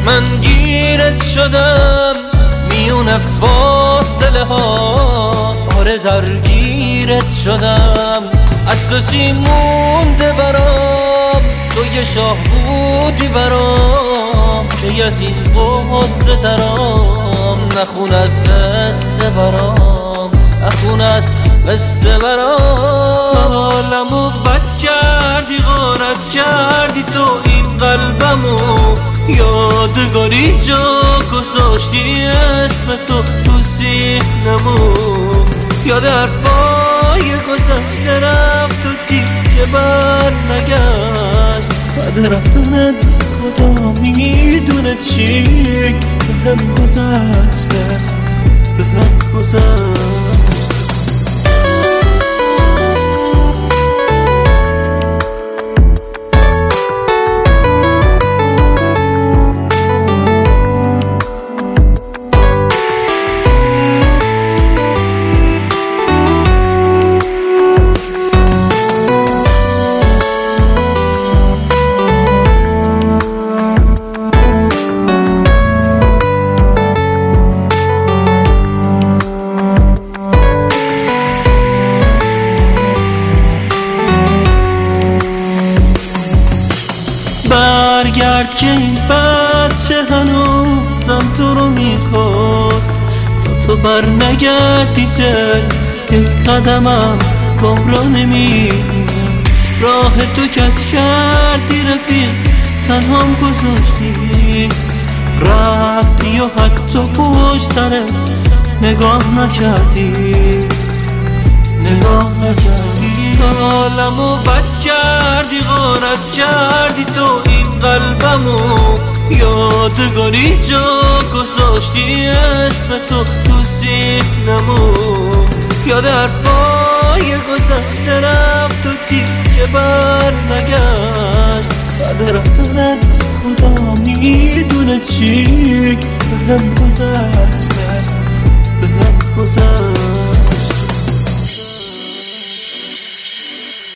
من گیرت شدم میون فاصله ها، آره درگیرت شدم. از تو چی مونده برام؟ تو یه شاه بودی برام که از این قصه درام. نخون از قصه برام، نخون از قصه برام. حالمو بد کردی، غارت کردی تو این قلبمو، یادگاری جا گذاشتی اسم تو سینمو. یاد حرفای گذشته رفت و دیگه بر نگشت. بعد رفتنت خدا میدونه چی به هم گذشته، به هم گذشت. برگرد که این بچه هنوزم تو رو میخواد. تا تو بر نگردی دل یک قدمم گم نمیرم. راه تو کج کردی رفیق، تنهام گذاشتی. رفتی و حتی پشت سرت نگاه نکردی، نگاه نکردی. حالمو بد کردی، غارت کردی تو این قلبمو، یادگاری جا گذاشتی اسم تو سینمو. یاد حرفای گذشته رفت و دیگه بر نگشت. بعد رفتنت خدا میدونه چی به هم گذشته، به هم گذشت.